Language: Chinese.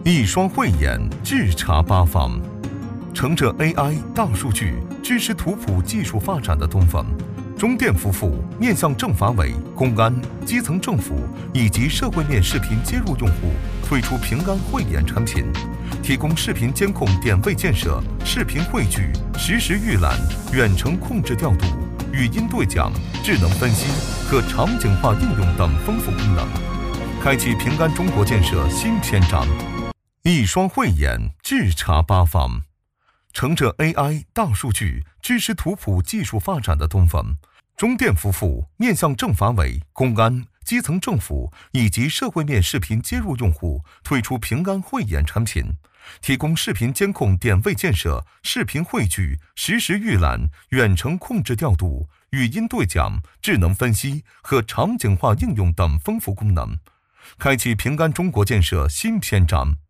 一双慧眼，智察八方。乘着 AI、大数据、知识图谱技术发展的东风，中电夫妇面向政法委、公安、基层政府以及社会面视频接入用户推出平安慧眼产品，提供视频监控点位建设、视频汇聚、实时预览、远程控制调度、语音对讲、智能分析和场景化应用等丰富功能，开启平安中国建设新篇章。一双慧眼，智察八方。乘着 AI、大数据、知识图谱技术发展的东风，中电夫妇面向政法委、公安、基层政府以及社会面视频接入用户推出平安慧眼产品，提供视频监控点位建设、视频汇聚、实时预览、远程控制调度、语音对讲、智能分析和场景化应用等丰富功能，开启平安中国建设新篇章。